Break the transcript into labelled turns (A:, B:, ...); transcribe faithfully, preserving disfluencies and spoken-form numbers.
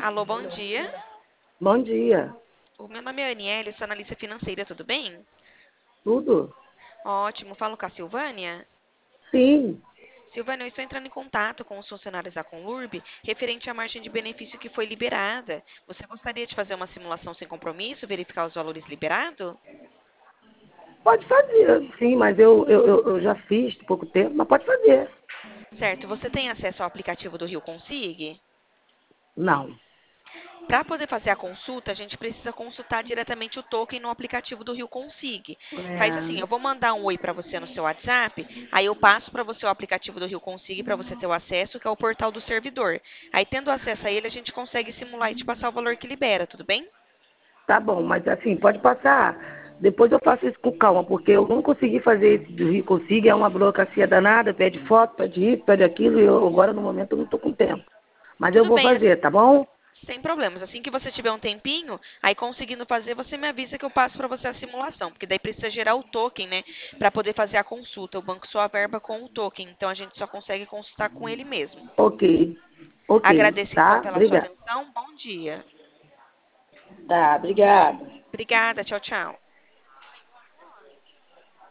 A: Alô, bom dia.
B: Bom dia.
A: O meu nome é Aniele, sou analista financeira, tudo bem?
B: Tudo?
A: Ótimo, falo com a Silvânia.
B: Sim.
A: Silvânia, eu estou entrando em contato com os funcionários da Conlurb referente à margem de benefício que foi liberada. Você gostaria de fazer uma simulação sem compromisso, verificar os valores liberados?
B: Pode fazer, sim, mas eu, eu, eu eu já fiz há pouco tempo, mas pode fazer.
A: Certo, você tem acesso ao aplicativo do Rio Consig?
B: Não.
A: Para poder fazer a consulta, a gente precisa consultar diretamente o token no aplicativo do Rio Consig. Faz assim,
B: É,
A: eu vou mandar um oi para você no seu WhatsApp, aí eu passo para você o aplicativo do Rio Consig para você ter o acesso, que é o portal do servidor. Aí, tendo acesso a ele, a gente consegue simular e te passar o valor que libera, tudo bem?
B: tá bom, mas assim, pode passar. Depois eu faço isso com calma, porque eu não consegui fazer esse do Rio Consigo, é uma burocracia danada, pede foto, pede isso, pede aquilo, e eu agora no momento eu não estou com tempo. Mas eu
A: Tudo
B: vou
A: bem,
B: fazer, tá bom?
A: sem problemas. Assim que você tiver um tempinho, aí conseguindo fazer, você me avisa que eu passo para você a simulação, porque daí precisa gerar o token, né, para poder fazer a consulta. O banco só averba com o token, então a gente só consegue consultar com ele mesmo.
B: Ok. Ok,
A: Agradeço então
B: tá?
A: pela sua
B: Obrigada.
A: atenção. Bom dia.
B: Tá, obrigada.
A: Obrigada. Tchau, tchau.